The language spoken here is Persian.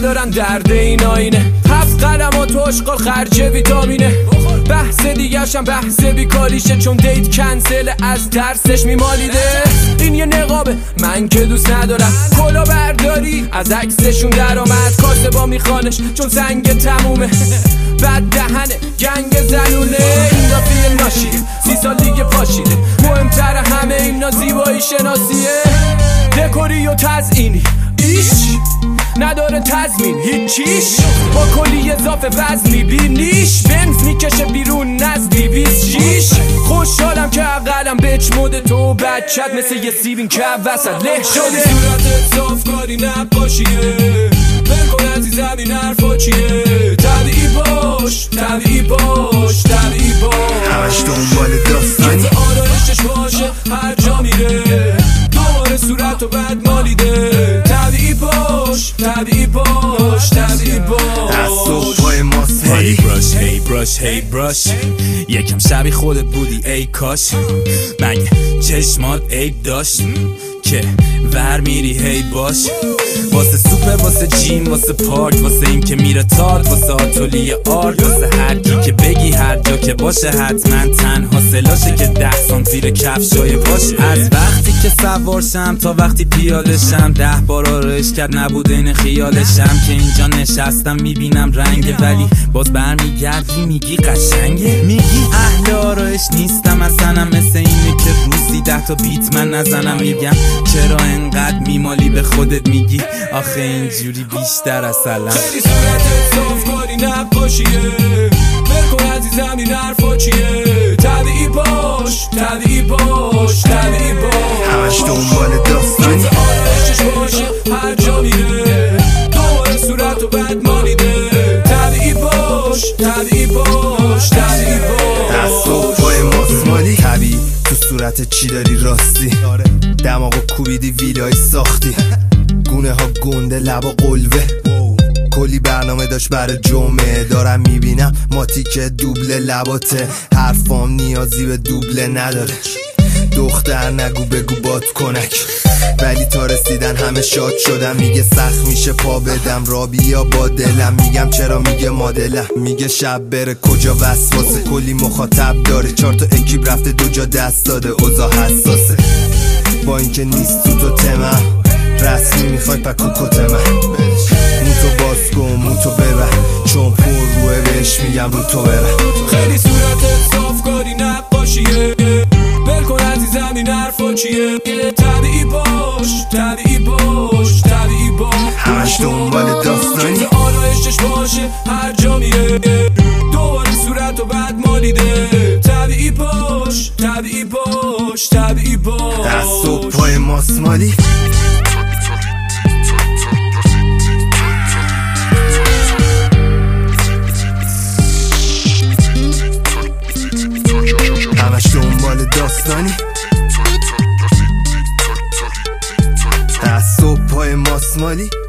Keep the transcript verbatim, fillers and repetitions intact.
ندارن درد این آینه. هفت قلم و تو اشغال خرج ویتامینه. بحث دیگرشم بحث بیکاریشه، چون دیت کنسل از درسش میمالیده. این یه نقابه من که دوست ندارم، کلا برداری از عکسشون در آمد. کاسبا میخوانش چون سنگ تمومه، بد دهنه گنگ زنونه. این دافیه ناشیه سی سال دیگه پاشیده، مهمتر همه اینا زیبایی شناسیه. دکوری و تزئینی ایش نداره تضمین هیچیش، با کلی اضافه وزن میبینیش. بنز میکشه بیرون نزد دیویس شیش. خوشحالم که اقلم بچ مود تو بچت مثل یه سیبین که وسط له شده. صورتت صافکاری نقاشیه، بلکن عزیزم این حرفا چیه. طبیعی باش طبیعی باش طبیعی باش، همش دنبال داستانی که آرایشش باشه هر جا میره. دوباره صورت و بد مالیده. طبیعی باش طبیعی باش طبیعی باش. از صبح پای ماسمالی Hey brush hey brush hey brush یکم شبیه خودت بودی ای کاش. مگه چشمات عیب داشت که ور میری هی باش. واسه سوپر واسه جیم واسه پارک، واسه این که میره تاد، واسه آتولیه آرت، واسه هر کی که بگی هر جا که باشه حتما تنها سلاشه که ده سانت زیر کفشای باشه. از وقتی که سوارشم تا وقتی پیادشم، ده بار آرایش کرد نبوده این خیالشم. که اینجا نشستم میبینم رنگه، ولی باز برمیگردی میگی قشنگه. میگی اهل آرایش نیستم اصلا، مثل اینه که روزی ده تا بیت من نزنم. میگم چرا انقدر میمالی، به خودت میگی آخه اینجوری بیشتر اصلا. خیلی صورتت صافکاری نقاشیه، بلکن عزیزم این حرفا چیه. طبیعی باش طبیعی باش طبیعی باش، همش دنبال داستانی که آرایشش باشه هر جا میره. دوباره صورت و بد مالیده. طبیعی باش طبیعی باش طبیعی باش. از صبح پای ماسمالی طبیعی تو صورت چی داری راستی. دماغو کوبیدی ویلای ساختی، گونه ها گنده لبا قلوه. کلی برنامه داشت برای جمعه، دارم میبینم ماتیک دوبله لباته. حرفام نیازی به دوبله نداره، دختر نگو بگو باد کنک. ولی تا رسیدن همه شاد شدم. میگه سخت میشه پا بدم را بیا با دلم. میگم چرا میگه مادلم. میگه شب بره کجا وسواسه، کلی مخاطب داره. چهار تا اکیب رفته دو جا دست داده، اوضاع حساسه. با اینکه نیست تو تو تمم رسمی میخوای پکو کتمم. موتو باز کن موتو ببر، چون پر روه بهش میگم رو تو ببر. خیلی صورتت صافکاری نقاشیه، بلکن عزیزم این حرفا چیه. طبیعی باش طبیعی باش طبیعی باش، همش دنبال داستانی که آرایشش باشه هر جا میره. دوباره صورت و بد مالیده. طبیعی باش طبیعی باش طبیعی باش. از صبح پای ماسمالی همش دنبال داستانی. از صبح پای ماسمالی